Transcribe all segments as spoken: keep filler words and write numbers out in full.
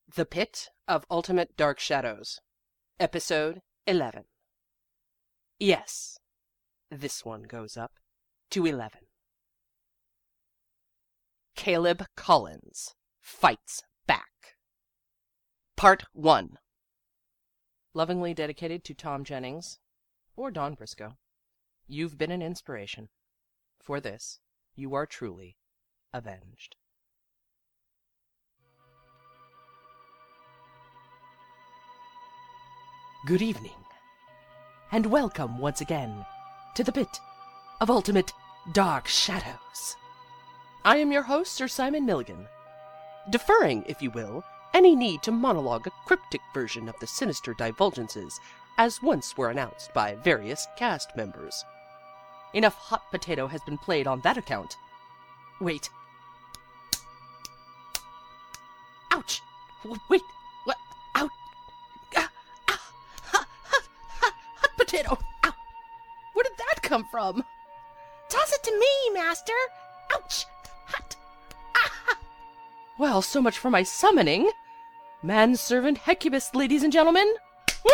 The Pit of Ultimate Dark Shadows, Episode eleven. Yes, this one goes up to eleven. Caleb Collins Fights Back. Part one. Lovingly dedicated to Tom Jennings or Dawn Briscoe. You've been an inspiration. For this, you are truly avenged. Good evening, and welcome once again to the Pit of Ultimate Dark Shadows. I am your host, Sir Simon Milligan, deferring, if you will, any need to monologue a cryptic version of the sinister divulgences as once were announced by various cast members. Enough hot potato has been played on that account. Wait. Ouch! W- Wait, what? Ouch! Ah, ah, hot, hot, hot, hot potato! Ow! Where did that come from? Toss it to me, master! Ouch! Hot! Ah! Well, so much for my summoning. Manservant Hecubus, ladies and gentlemen. Woo!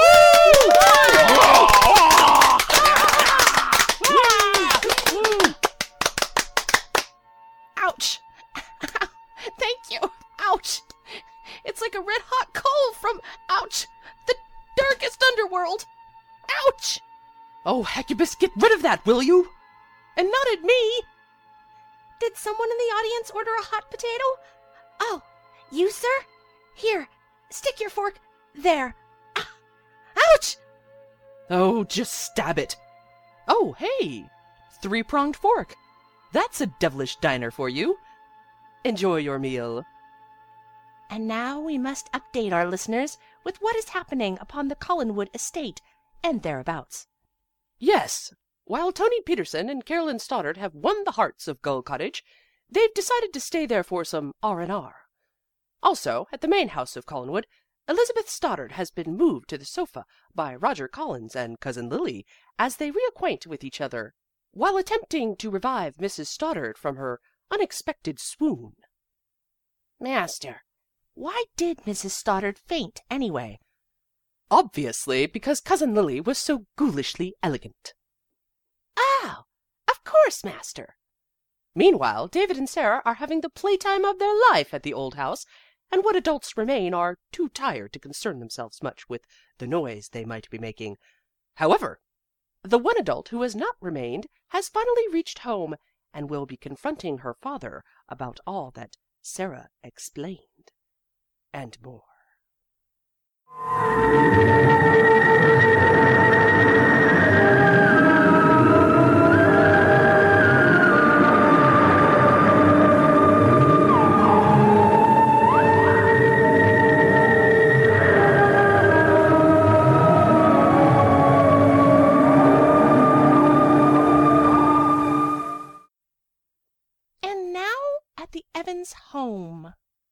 Ouch! Thank you! Ouch! It's like a red-hot coal from, ouch, the darkest underworld! Ouch! Oh, Hecubus, get rid of that, will you? And not at me! Did someone in the audience order a hot potato? Oh, you, sir? Here, stick your fork there. Ah, ouch! Oh, just stab it. Oh, hey! Three-pronged fork. That's a devilish diner for you. Enjoy your meal. And now we must update our listeners with what is happening upon the Collinwood estate and thereabouts. Yes, while Tony Peterson and Carolyn Stoddard have won the hearts of Gull Cottage, they've decided to stay there for some R and R. Also, at the main house of Collinwood, Elizabeth Stoddard has been moved to the sofa by Roger Collins and Cousin Lily as they reacquaint with each other, while attempting to revive Missus Stoddard from her unexpected swoon. Master, why did Missus Stoddard faint, anyway? Obviously, because Cousin Lily was so ghoulishly elegant. Oh, of course, master. Meanwhile, David and Sarah are having the playtime of their life at the old house, and what adults remain are too tired to concern themselves much with the noise they might be making. However, the one adult who has not remained has finally reached home and will be confronting her father about all that Sarah explained, and more. And now at the Evans home.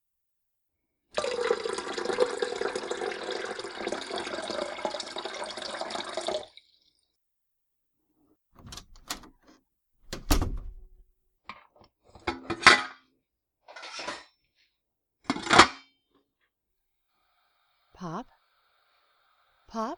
Pop? Pop?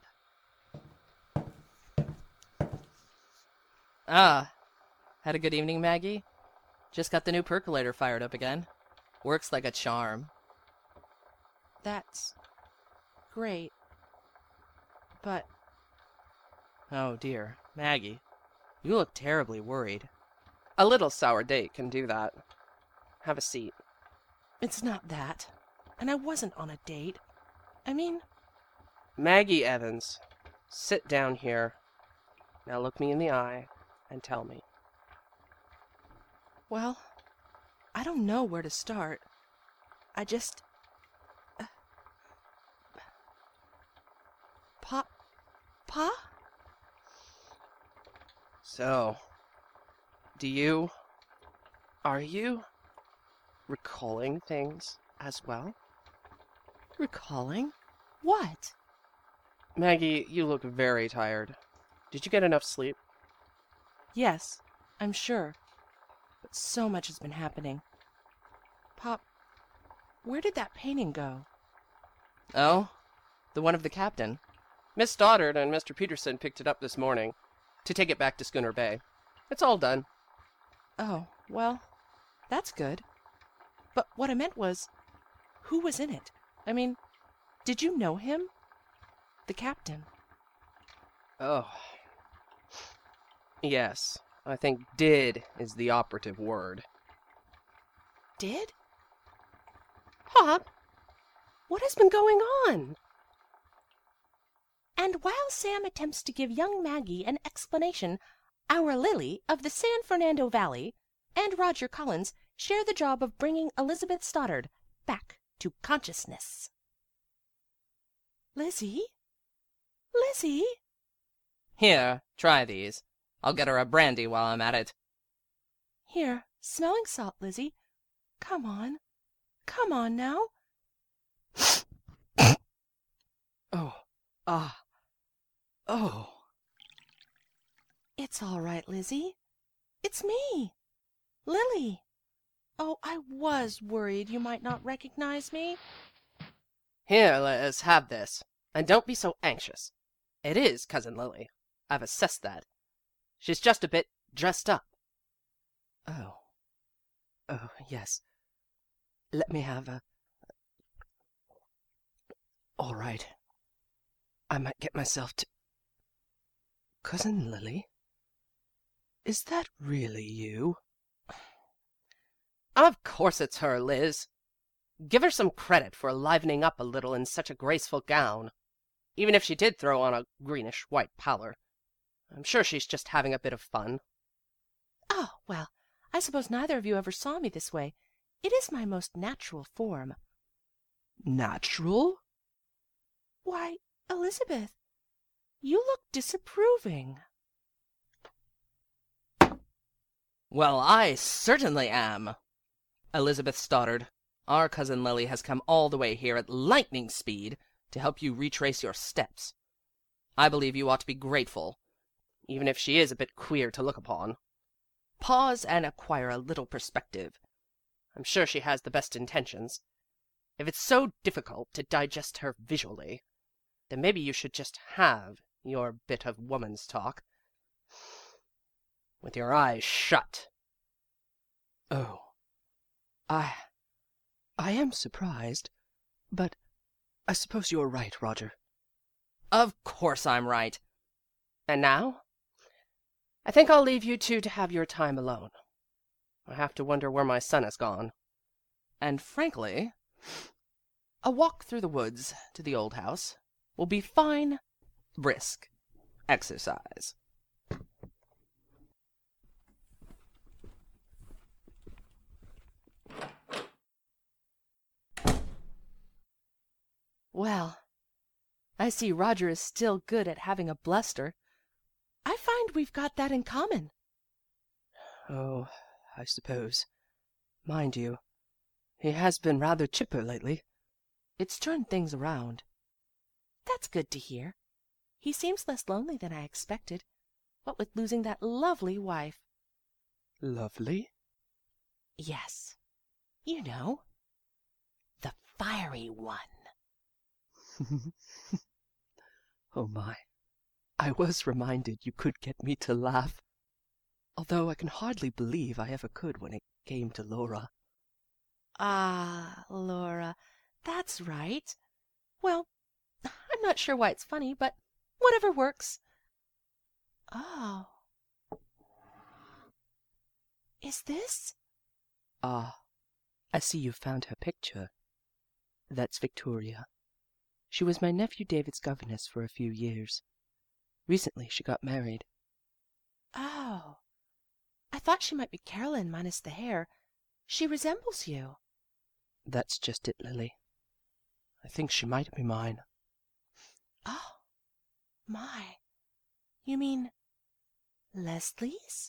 Ah, had a good evening, Maggie? Just got the new percolator fired up again. Works like a charm. That's great. But Oh dear, Maggie, you look terribly worried. A little sour date can do that. Have a seat. it's not that. And I wasn't on a date. I mean, Maggie Evans, sit down here. Now look me in the eye and tell me. well, I don't know where to start. I just... Uh, Pa? Pa? So, do you... are you... recalling things as well? Recalling? What? Maggie, you look very tired. Did you get enough sleep? Yes, I'm sure. But so much has been happening. Pop, where did that painting go? Oh, the one of the captain. Miss Stoddard and Mister Peterson picked it up this morning to take it back to Schooner Bay. It's all done. Oh, well, that's good. But what I meant was, who was in it? I mean, did you know him? The captain. Oh. Yes, I think did is the operative word. Did? Pop, what has been going on? And while Sam attempts to give young Maggie an explanation, our Lily of the San Fernando Valley and Roger Collins share the job of bringing Elizabeth Stoddard back to consciousness. Lizzie? Lizzie? Here, try these. I'll get her a brandy while I'm at it. Here, smelling salt, Lizzie. Come on. Come on now. Oh, ah, oh. It's all right, Lizzie. It's me, Lily. Oh, I was worried you might not recognize me. Here, Liz, have this. And don't be so anxious. It is Cousin Lily. I've assessed that. She's just a bit dressed up. Oh. Oh, yes. Let me have a... All right. I might get myself to... Cousin Lily? Is that really you? Of course it's her, Liz. Give her some credit for livening up a little in such a graceful gown, even if she did throw on a greenish-white pallor. I'm sure she's just having a bit of fun. Oh, well, I suppose neither of you ever saw me this way. It is my most natural form. Natural? Why, Elizabeth, you look disapproving. Well, I certainly am. Elizabeth Stoddard, our Cousin Lily has come all the way here at lightning speed to help you retrace your steps. I believe you ought to be grateful, even if she is a bit queer to look upon. Pause and acquire a little perspective. I'm sure she has the best intentions. If it's so difficult to digest her visually, then maybe you should just have your bit of woman's talk with your eyes shut. Oh, I... I am surprised, but I suppose you're right, Roger. Of course I'm right. And now, I think I'll leave you two to have your time alone. I have to wonder where my son has gone. And frankly, a walk through the woods to the old house will be fine, brisk exercise. Well, I see Roger is still good at having a bluster. I find we've got that in common. Oh, I suppose. Mind you, he has been rather chipper lately. It's turned things around. That's good to hear. He seems less lonely than I expected, what with losing that lovely wife. Lovely? Yes. You know, the fiery one. Oh my, I was reminded you could get me to laugh, although I can hardly believe I ever could when it came to Laura. Ah, Laura, that's right. Well, I'm not sure why it's funny, but whatever works. Oh. Is this? Ah, I see you found her picture. That's Victoria. She was my nephew David's governess for a few years. Recently she got married. Oh. I thought she might be Carolyn minus the hair. She resembles you. That's just it, Lily. I think she might be mine. Oh, my. You mean Leslie's?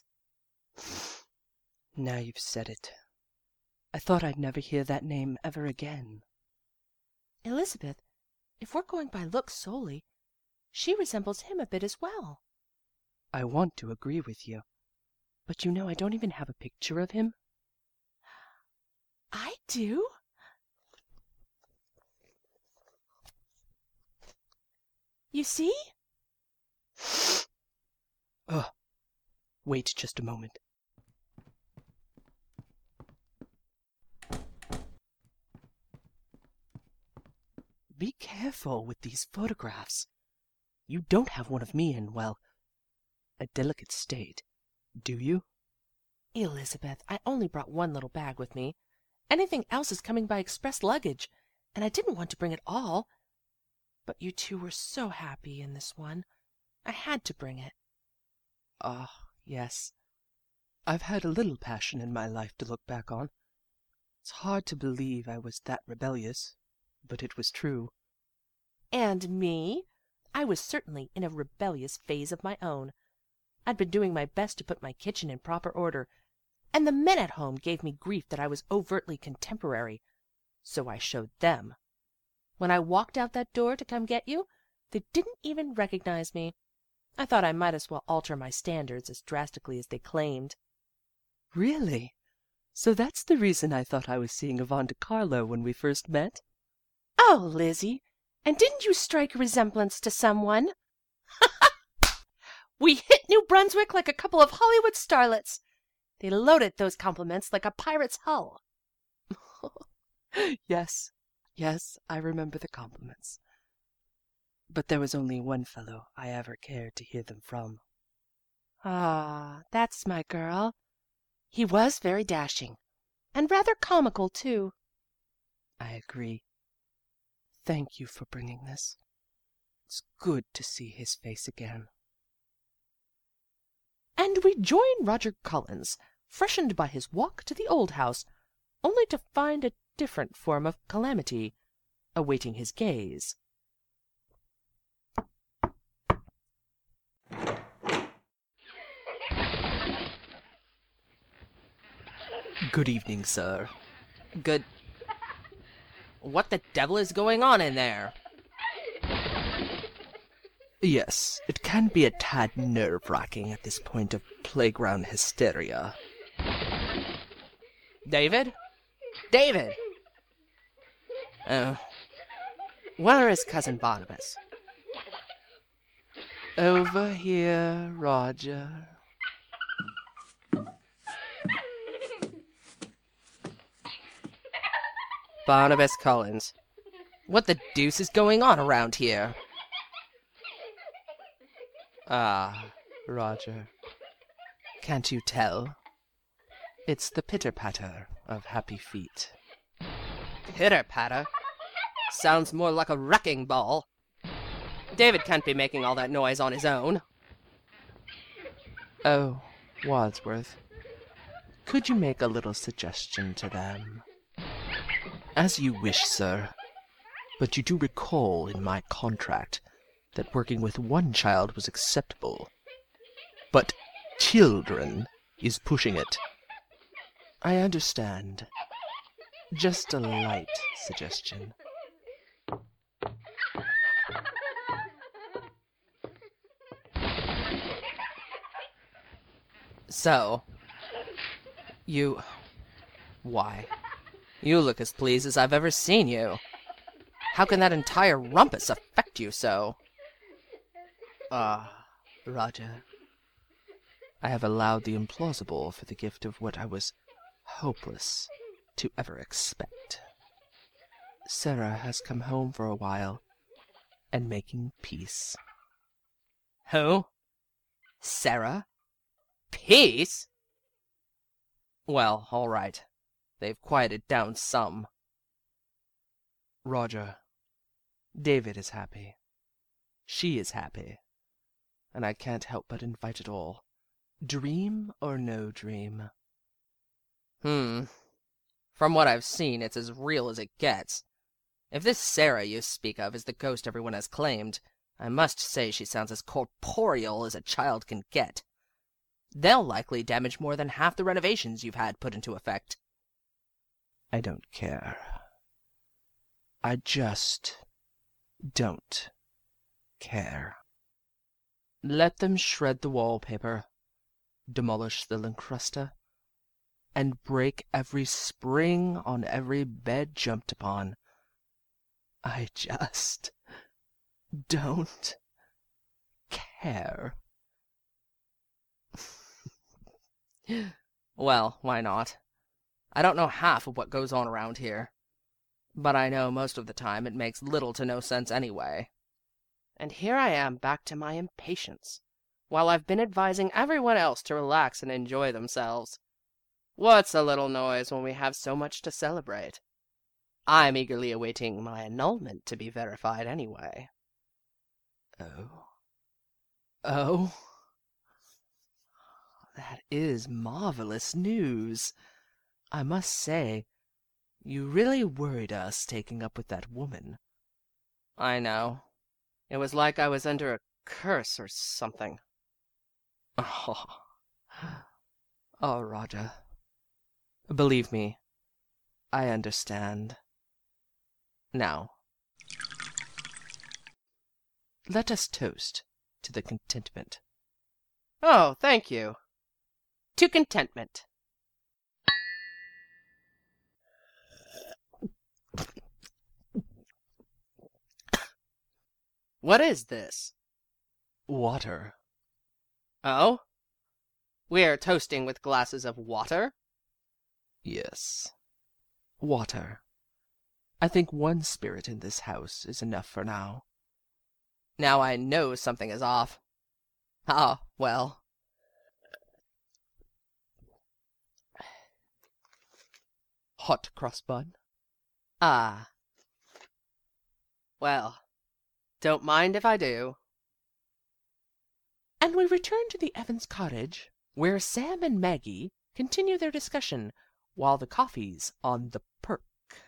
Now you've said it. I thought I'd never hear that name ever again. Elizabeth, if we're going by looks solely, she resembles him a bit as well. I want to agree with you, but you know I don't even have a picture of him. I do. You see? Ugh. Wait just a moment. Be careful with these photographs. You don't have one of me in, well, a delicate state, do you? Elizabeth, I only brought one little bag with me. Anything else is coming by express luggage, and I didn't want to bring it all. But you two were so happy in this one. I had to bring it. Ah, yes. I've had a little passion in my life to look back on. It's hard to believe I was that rebellious, but it was true. And me? I was certainly in a rebellious phase of my own. I'd been doing my best to put my kitchen in proper order, and the men at home gave me grief that I was overtly contemporary. So I showed them. When I walked out that door to come get you, they didn't even recognize me. I thought I might as well alter my standards as drastically as they claimed. Really? So that's the reason I thought I was seeing Yvonne de Carlo when we first met? Oh, Lizzie, and didn't you strike a resemblance to someone? We hit New Brunswick like a couple of Hollywood starlets. They loaded those compliments like a pirate's hull. Yes, yes, I remember the compliments. But there was only one fellow I ever cared to hear them from. Ah, that's my girl. He was very dashing, and rather comical, too. I agree. Thank you for bringing this. It's good to see his face again. And we join Roger Collins, freshened by his walk to the old house, only to find a different form of calamity awaiting his gaze. Good evening, sir. Good. What the devil is going on in there? Yes, it can be a tad nerve-wracking at this point of playground hysteria. David? David! Oh. Where is Cousin Barnabas? Over here, Roger. Barnabas Collins. What the deuce is going on around here? Ah, Roger. Can't you tell? It's the pitter-patter of happy feet. Pitter-patter? Sounds more like a wrecking ball. David can't be making all that noise on his own. Oh, Wadsworth. Could you make a little suggestion to them? As you wish, sir. But you do recall in my contract that working with one child was acceptable. But children is pushing it. I understand. Just a light suggestion. So, you... Why, you look as pleased as I've ever seen you. How can that entire rumpus affect you so? Ah, Roger. I have allowed the implausible for the gift of what I was hopeless to ever expect. Sarah has come home for a while and making peace. Who? Sarah? Peace? Well, all right. They've quieted down some. Roger, David is happy. She is happy. And I can't help but invite it all. Dream or no dream? Hmm. From what I've seen, it's as real as it gets. If this Sarah you speak of is the ghost everyone has claimed, I must say she sounds as corporeal as a child can get. They'll likely damage more than half the renovations you've had put into effect. I don't care. I just don't care. Let them shred the wallpaper, demolish the lincrusta, and break every spring on every bed jumped upon. I just don't hair. Well, why not? I don't know half of what goes on around here, but I know most of the time it makes little to no sense anyway. And here I am back to my impatience, while I've been advising everyone else to relax and enjoy themselves. What's a little noise when we have so much to celebrate? I'm eagerly awaiting my annulment to be verified anyway. Oh. Oh. That is marvelous news. I must say, you really worried us taking up with that woman. I know. It was like I was under a curse or something. Oh, oh, Roger. Believe me, I understand. Now, let us toast to the contentment. Oh, thank you. To contentment. What is this? Water. Oh? We are toasting with glasses of water? Yes. Water. I think one spirit in this house is enough for now. Now I know something is off. Ah, well. Hot cross bun? Ah. Well, don't mind if I do. And we return to the Evans cottage, where Sam and Maggie continue their discussion while the coffee's on the perk.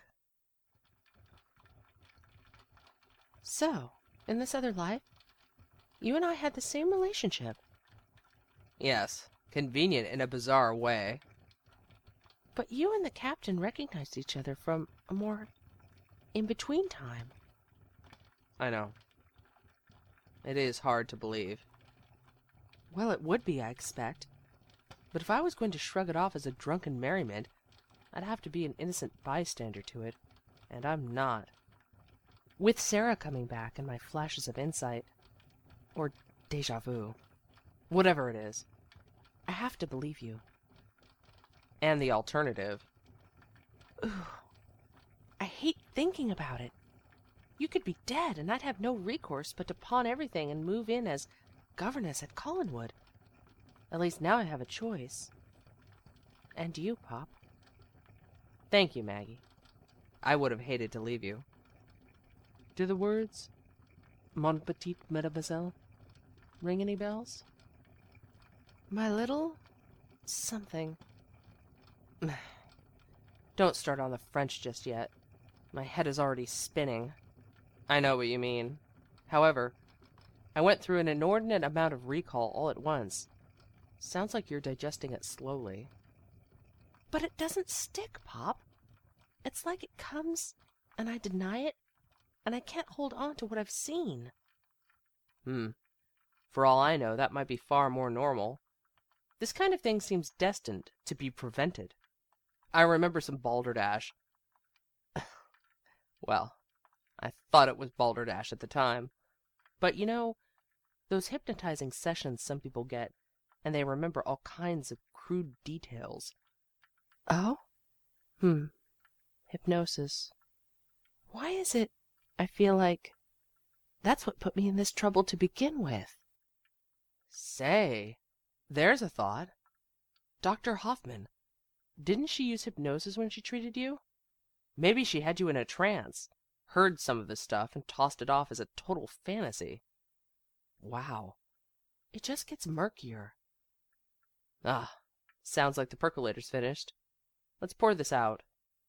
So, in this other life, you and I had the same relationship. Yes, convenient in a bizarre way. But you and the captain recognized each other from a more in-between time. I know. It is hard to believe. Well, it would be, I expect. But if I was going to shrug it off as a drunken merriment, I'd have to be an innocent bystander to it, and I'm not. With Sarah coming back and my flashes of insight, or déjà vu, whatever it is, I have to believe you. And the alternative. Ooh, I hate thinking about it. You could be dead, and I'd have no recourse but to pawn everything and move in as governess at Collinwood. At least now I have a choice. And you, Pop. Thank you, Maggie. I would have hated to leave you. Do the words, Mon petite mademoiselle, ring any bells? My little something. Don't start on the French just yet. My head is already spinning. I know what you mean. However, I went through an inordinate amount of recall all at once. Sounds like you're digesting it slowly. But it doesn't stick, Pop. It's like it comes, and I deny it, and I can't hold on to what I've seen. Hmm. For all I know, that might be far more normal. This kind of thing seems destined to be prevented. I remember some balderdash. Well, I thought it was balderdash at the time. But you know, those hypnotizing sessions some people get, and they remember all kinds of crude details. Oh? Hmm. Hypnosis. Why is it I feel like that's what put me in this trouble to begin with? Say, there's a thought. Doctor Hoffman, didn't she use hypnosis when she treated you? Maybe she had you in a trance, heard some of the stuff, and tossed it off as a total fantasy. Wow. It just gets murkier. Ah, sounds like the percolator's finished. Let's pour this out.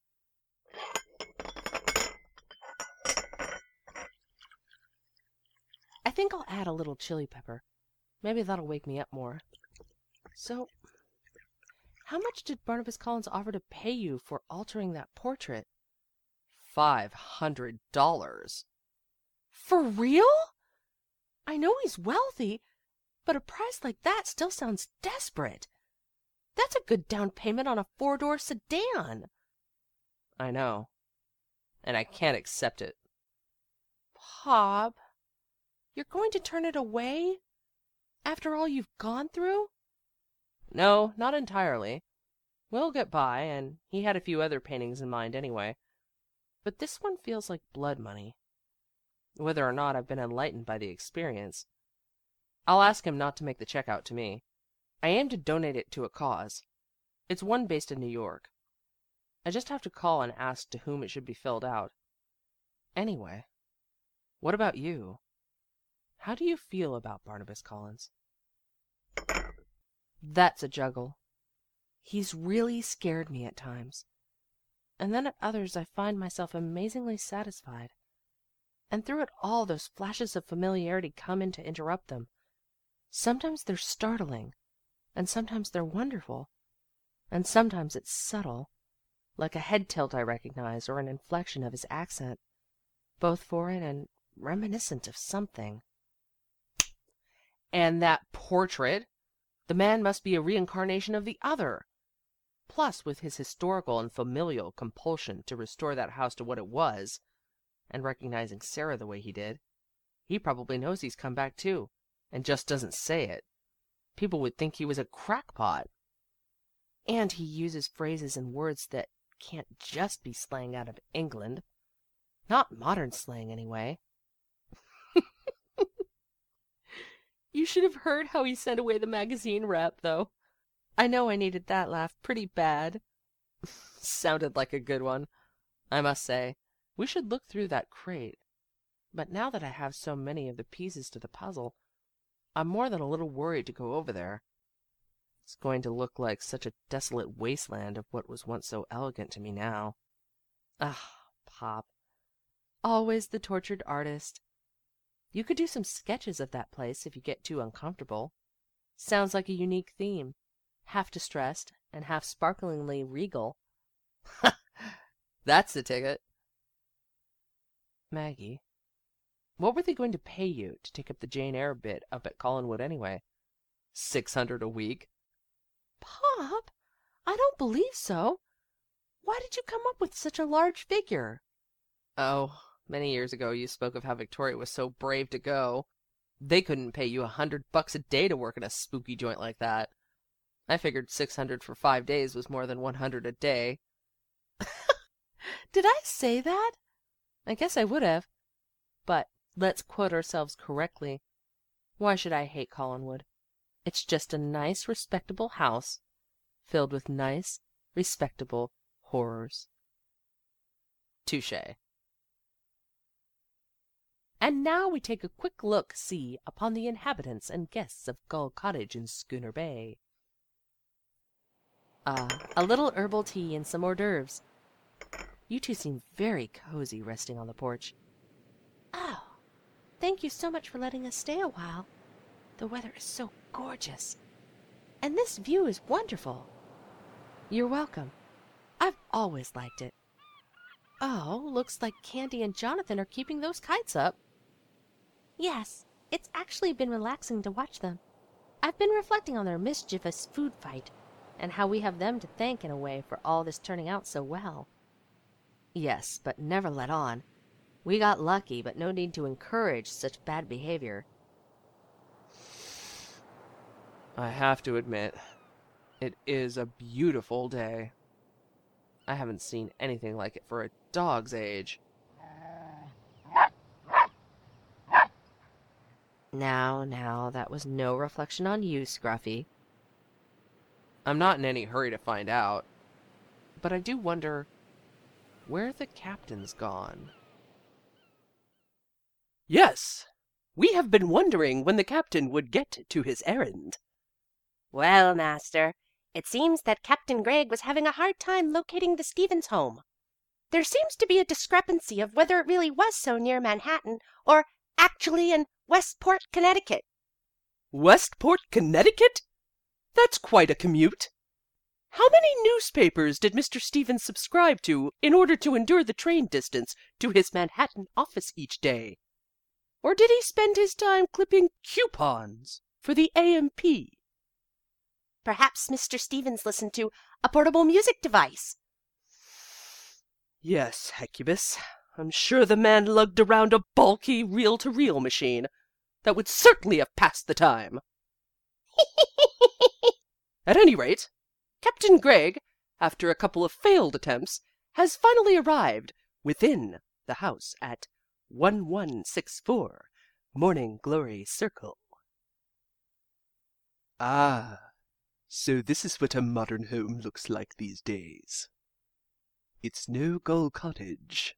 I think I'll add a little chili pepper. Maybe that'll wake me up more. So, how much did Barnabas Collins offer to pay you for altering that portrait? Five hundred dollars. For real? I know he's wealthy, but a price like that still sounds desperate. That's a good down payment on a four-door sedan. I know, and I can't accept it. Pop, you're going to turn it away? After all you've gone through?" "No, not entirely. We'll get by, and he had a few other paintings in mind anyway. But this one feels like blood money, whether or not I've been enlightened by the experience. I'll ask him not to make the check out to me. I aim to donate it to a cause. It's one based in New York. I just have to call and ask to whom it should be filled out. Anyway, what about you? How do you feel about Barnabas Collins?" That's a juggle. He's really scared me at times. And then at others I find myself amazingly satisfied. And through it all those flashes of familiarity come in to interrupt them. Sometimes they're startling, and sometimes they're wonderful, and sometimes it's subtle, like a head tilt I recognize or an inflection of his accent, both foreign and reminiscent of something. And that portrait! The man must be a reincarnation of the other. Plus, with his historical and familial compulsion to restore that house to what it was, and recognizing Sarah the way he did, he probably knows he's come back too, and just doesn't say it. People would think he was a crackpot. And he uses phrases and words that can't just be slang out of England. Not modern slang, anyway. You should have heard how he sent away the magazine rep, though. I know I needed that laugh pretty bad. Sounded like a good one, I must say. We should look through that crate. But now that I have so many of the pieces to the puzzle, I'm more than a little worried to go over there. It's going to look like such a desolate wasteland of what was once so elegant to me now. Ah, Pop. Always the tortured artist. You could do some sketches of that place if you get too uncomfortable. Sounds like a unique theme, half distressed and half sparklingly regal. That's the ticket. Maggie, what were they going to pay you to take up the Jane Eyre bit up at Collinwood anyway? Six hundred a week? Pop, I don't believe so. Why did you come up with such a large figure? Oh, many years ago you spoke of how Victoria was so brave to go. They couldn't pay you a hundred bucks a day to work in a spooky joint like that. I figured six hundred for five days was more than one hundred a day. Did I say that? I guess I would have. But let's quote ourselves correctly. Why should I hate Collinwood? It's just a nice, respectable house, filled with nice, respectable horrors. Touché. And now we take a quick look-see upon the inhabitants and guests of Gull Cottage in Schooner Bay. Ah, a little herbal tea and some hors d'oeuvres. You two seem very cozy resting on the porch. Oh, thank you so much for letting us stay a while. The weather is so gorgeous. And this view is wonderful. You're welcome. I've always liked it. Oh, looks like Candy and Jonathan are keeping those kites up. Yes, it's actually been relaxing to watch them. I've been reflecting on their mischievous food fight, and how we have them to thank in a way for all this turning out so well. Yes, but never let on. We got lucky, but no need to encourage such bad behavior. I have to admit, it is a beautiful day. I haven't seen anything like it for a dog's age. Now, now, that was no reflection on you, Scruffy. I'm not in any hurry to find out, but I do wonder where the captain's gone. Yes, we have been wondering when the captain would get to his errand. Well, master, it seems that Captain Gregg was having a hard time locating the Stevens home. There seems to be a discrepancy of whether it really was so near Manhattan or actually in Westport, Connecticut. Westport, Connecticut? That's quite a commute. How many newspapers did Mister Stevens subscribe to in order to endure the train distance to his Manhattan office each day? Or did he spend his time clipping coupons for the A M P? Perhaps Mister Stevens listened to a portable music device. Yes, Hecubus. I'm sure the man lugged around a bulky reel-to-reel machine that would certainly have passed the time. At any rate, Captain Gregg, after a couple of failed attempts, has finally arrived within the house at one one six four Morning Glory Circle. Ah, so this is what a modern home looks like these days. It's no Gull Cottage.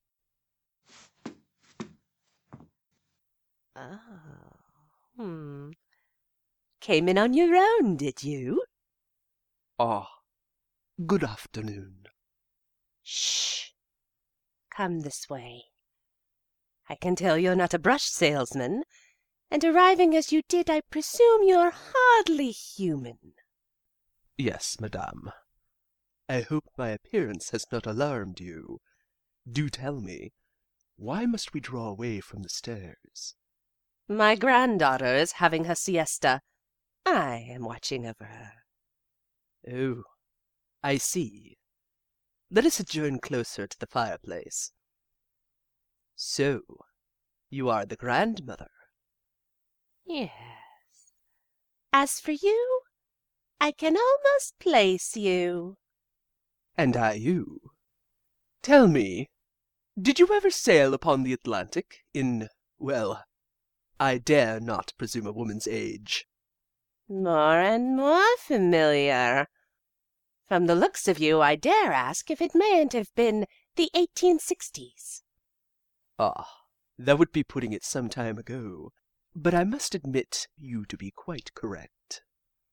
Oh, hmm. Came in on your own, did you? Ah, good afternoon. Shh. Come this way. I can tell you're not a brush salesman, and arriving as you did, I presume you're hardly human. Yes, madame. I hope my appearance has not alarmed you. Do tell me, why must we draw away from the stairs? My granddaughter is having her siesta. I am watching over her. Oh, I see. Let us adjourn closer to the fireplace. So, you are the grandmother? Yes. As for you, I can almost place you. And I you. Tell me, did you ever sail upon the Atlantic in, well, I dare not presume a woman's age? More and more familiar. From the looks of you, I dare ask if it mayn't have been the eighteen sixties. Ah, that would be putting it some time ago, but I must admit you to be quite correct.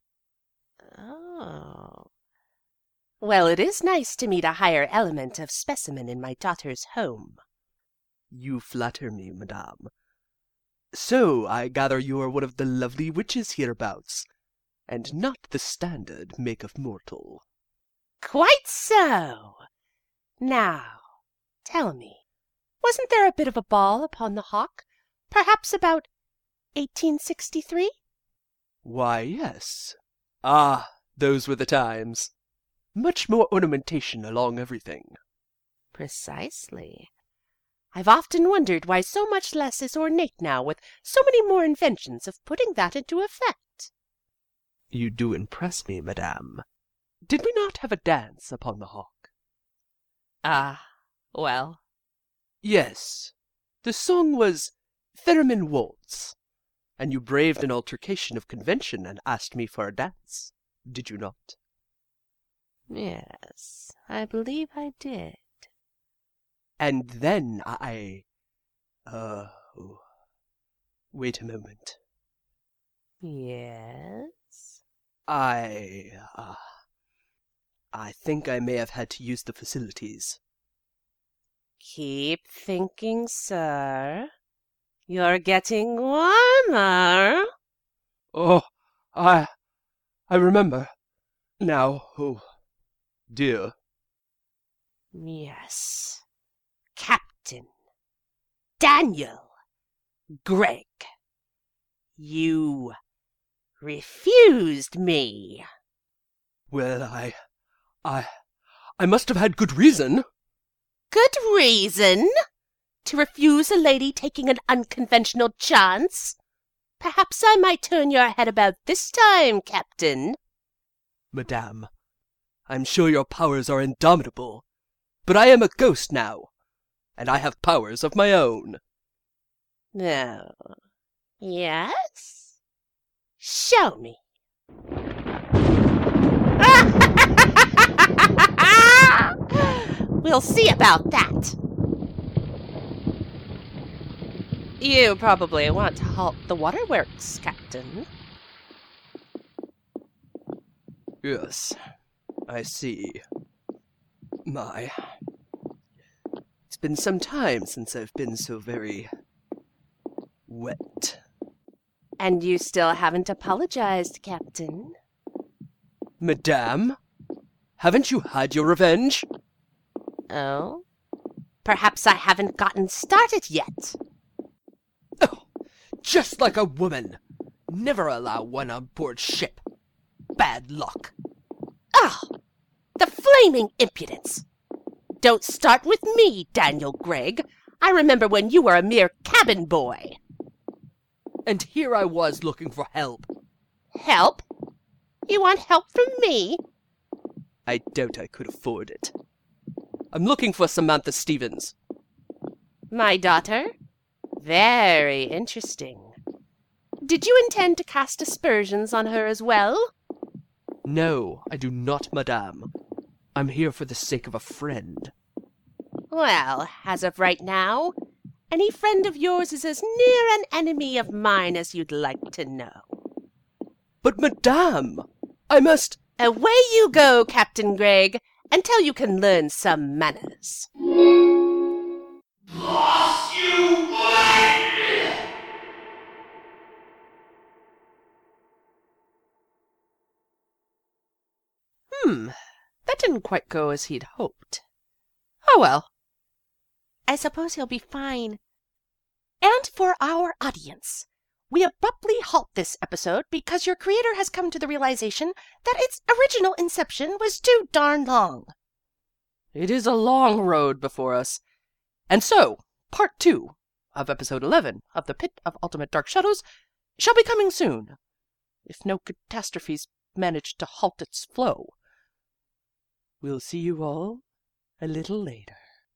Oh. Well, it is nice to meet a higher element of specimen in my daughter's home. You flatter me, madame. So I gather you are one of the lovely witches hereabouts, and not the standard make of mortal. Quite so. Now, tell me, wasn't there a bit of a ball upon the Hawk, perhaps about eighteen sixty-three? Why, yes. Ah, those were the times. Much more ornamentation along everything. Precisely. I've often wondered why so much less is ornate now, with so many more inventions of putting that into effect. You do impress me, madame. Did we not have a dance upon the Hawk? Ah, well. Yes. The song was Theremin Waltz, and you braved an altercation of convention and asked me for a dance, did you not? Yes, I believe I did. And then I... Uh... Wait a moment. Yes? I... Uh, I think I may have had to use the facilities. Keep thinking, sir. You're getting warmer. Oh, I... I remember. Now, oh, dear. Yes. Captain Daniel Gregg. You refused me. Well, I... I... I must have had good reason. Good reason? To refuse a lady taking an unconventional chance? Perhaps I might turn your head about this time, Captain. Madame, I'm sure your powers are indomitable, but I am a ghost now, and I have powers of my own. Oh, yes? Show me. We'll see about that. You probably want to halt the waterworks, Captain. Yes, I see. My, it's been some time since I've been so very wet. And you still haven't apologized, Captain. Madame, haven't you had your revenge? Oh? Perhaps I haven't gotten started yet. Oh, just like a woman. Never allow one on board ship. Bad luck. Oh, the flaming impudence! Don't start with me, Daniel Gregg. I remember when you were a mere cabin boy. And here I was looking for help. Help? You want help from me? I doubt I could afford it. I'm looking for Samantha Stevens. My daughter? Very interesting. Did you intend to cast aspersions on her as well? No, I do not, madame. I'm here for the sake of a friend. Well, as of right now, any friend of yours is as near an enemy of mine as you'd like to know. But, madame, I must... Away you go, Captain Gregg, until you can learn some manners. Lost you, boy! Hmm, that didn't quite go as he'd hoped. Oh well. I suppose he'll be fine. And for our audience, we abruptly halt this episode because your creator has come to the realization that its original inception was too darn long. It is a long road before us. And so, part two of episode eleven of The Pit of Ultimate Dark Shadows shall be coming soon, if no catastrophes manage to halt its flow. We'll see you all a little later.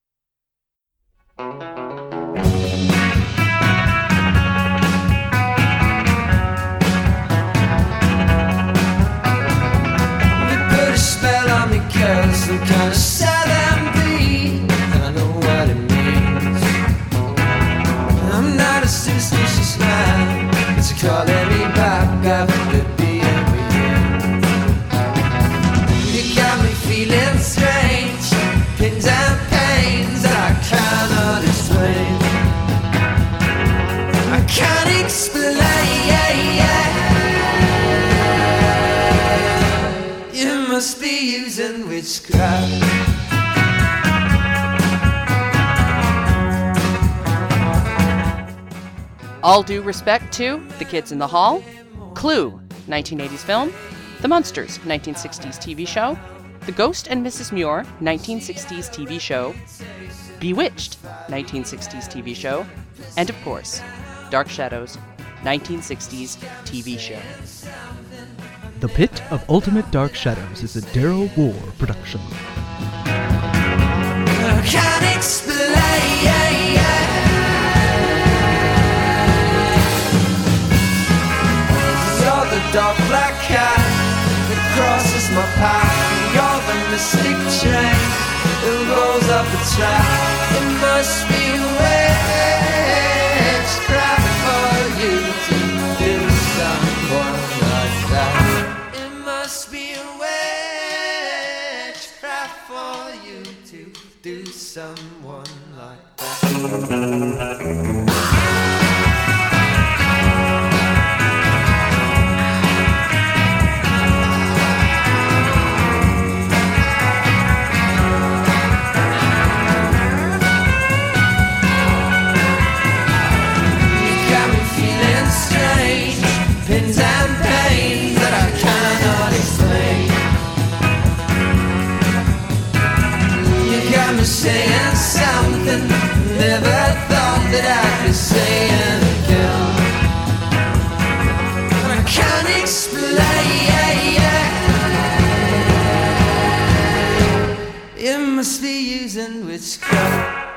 Spell on me cause some kind of seven B. I know what it means. I'm not a superstitious man, but you calling me back after being with you. You got me feeling strange, pins and pains that I cannot explain. I can't explain. Must be using witchcraft. All due respect to The Kids in the Hall, Clue, nineteen eighties film, The Munsters, nineteen sixties T V show, The Ghost and Missus Muir, nineteen sixties T V show, Bewitched, nineteen sixties T V show, and of course, Dark Shadows, nineteen sixties T V show. The Pit of Ultimate Dark Shadows is a Darrow War production. I can't explain. You're the dark black cat that crosses my path. You're the mystic chain that rolls up the track. It must be witchcraft for you to do someone like that. Must be a witchcraft for you to do someone like that. You got me feeling strange, pins and pains that I cannot explain. You got me saying something never thought that I could say it again. I can't explain. It must be using witchcraft.